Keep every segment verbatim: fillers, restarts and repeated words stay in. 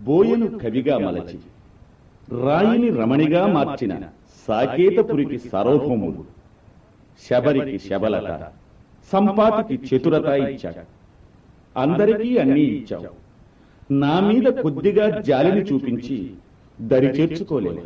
బోయను కవిగా మలచి రాయిని రమణిగా మార్చిన సాకేతపురికి సార్వభౌముడు. శబరికి శబలత, సంపాతికి చతురత ఇచ్చాడు. అందరికీ అన్నీ ఇచ్చావు. నా మీద కొద్దిగా జాలిని చూపించి దరి చేర్చుకోలేవు.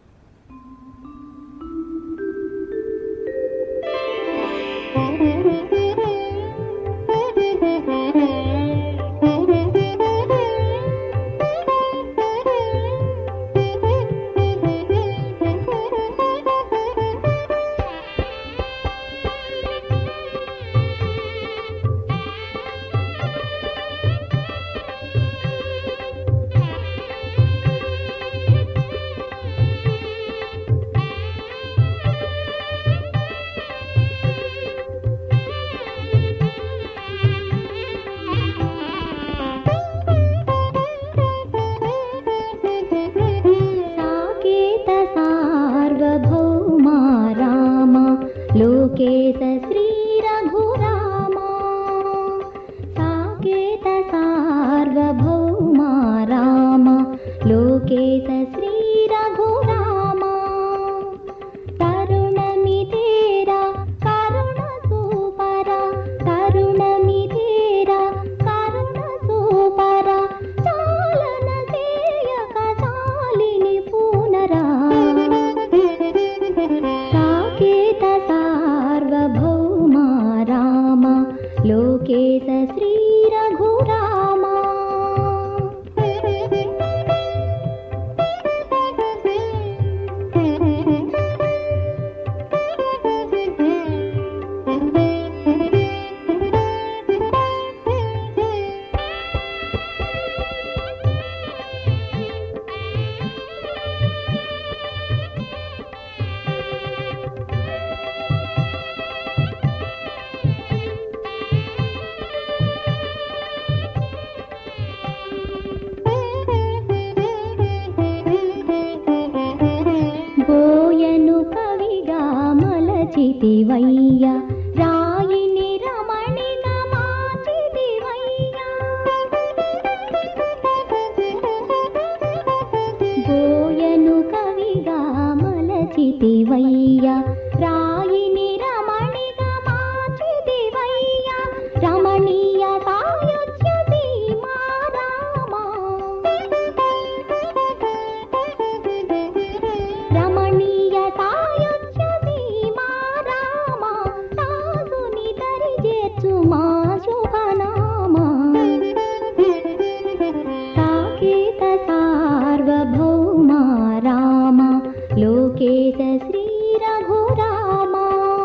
लोकेश श्री रघुरामा साकेत सार्वभौमा रामा लोकेश श्री रघुरामा तरुणमि तेरा करुण सुपरा तरुणमि तेरा करुण सुपरा चालन सेयक चालिनि पुनरा साकेत सार्वभौमा रामा लोकेश श्री रघुरामा బోయను కవిగా మలచితివయ్యా రాయిని రమణిగా మార్చితివయ్యా బోయను కవిగా మలచితివయ్యా రాయిని రమణిగా మార్చితివయ్యా రమణీయ సాయుజ్య సీమా రామా రమణీయ సాయుజ్య సీమా రామా దాసుని దరి చేర్చు మా శుభనామా సాకేత సార్వభౌమా రామా లోకేశ శ్రీ రఘురామా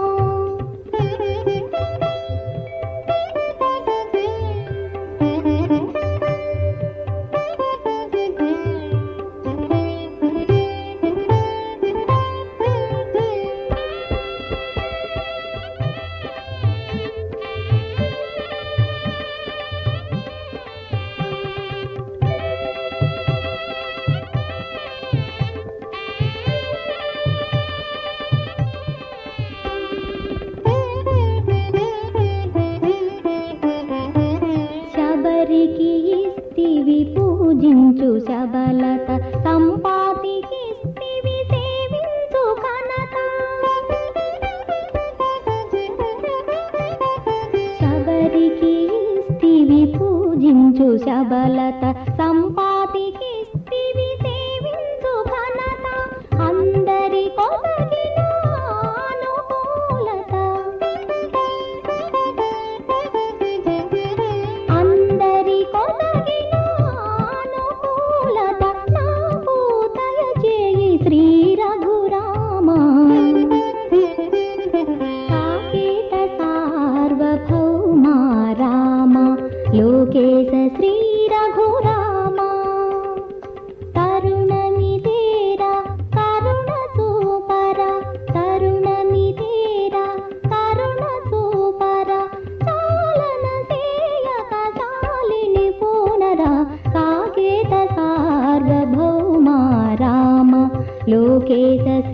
శబరికి ఇస్తివి పూజించు శబలత సంపాతికి ఇస్తివి సేవించు ఘనత శబరికి ఇస్తివి పూజించు శబలత సంపాతికి ఇస్తివి సేవించు ఘనత అందరి కొదగిన అనుకూలత అందరి కొదగిన అనుకూలత నాకు దయచేయి శ్రీ రఘురామా సాకేత సార్వభౌమా రామా లోకేశ శ్రీ రఘురామా తరుణమి తేరా కరుణ సూపరా తరుణమి తేరా కరుణ సూపరా చాలన సేయక చాలిని పునరా సాకేత సార్వభౌమా రామ లోకేశ